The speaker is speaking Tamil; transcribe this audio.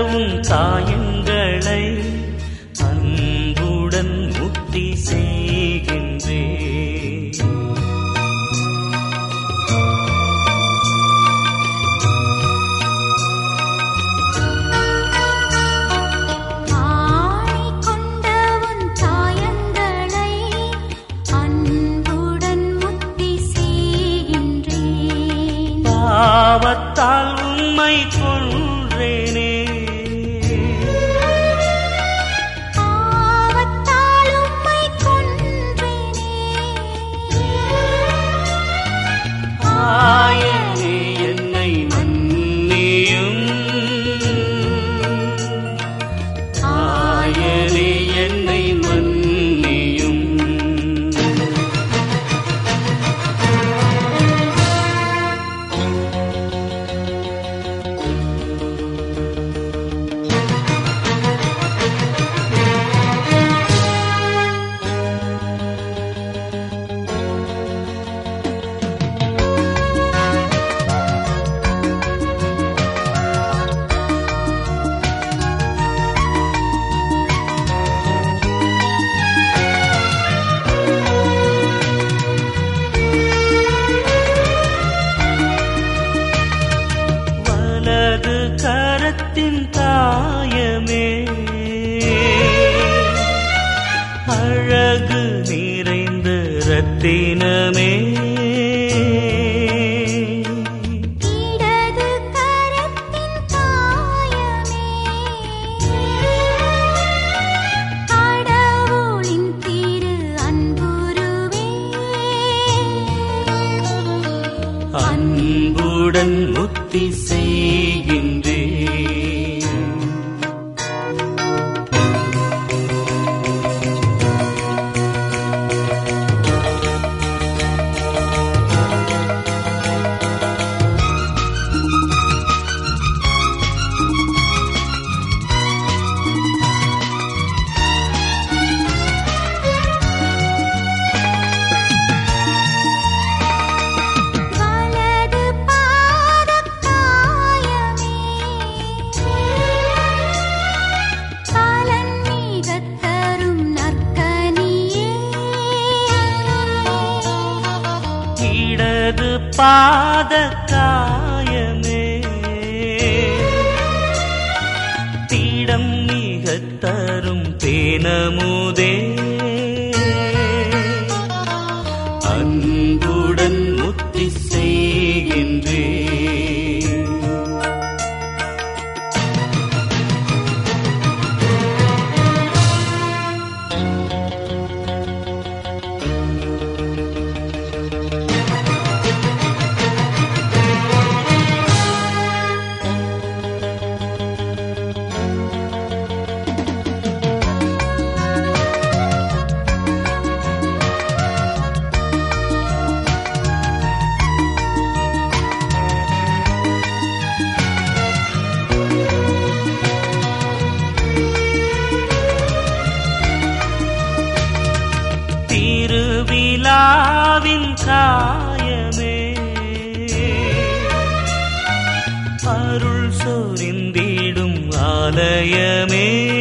உன் காயங்களை அன்புடன் முக்தி செய்கின்றே. பாவத்தால் உம்மை கொன்றேனே, பாவத்தால் உம்மை கொன்றேனே, ஆயனே என்னை மன்னியும், ஆயனே என்னை மன்னியும். வலது கரத்தின் தாயமே, அழகு நிறைந்த ரத்தினமே, இடது கரத்தின் தாயமே, கடவுளின் திரு அன்புருவே, அன்புடன் முக்தி செய்கின்றே. வலது பாதக் காயமே, பலன் மிகத் தரும் நற்கனியே, இடது பாத காயமே, பீடம் மிகத் தரும் தேனமுதே, அன்புடன் முக்தி செய்கின்றே. திருவிழாவின் காயமே, அருள் சொரிந்திடும் ஆலயமே,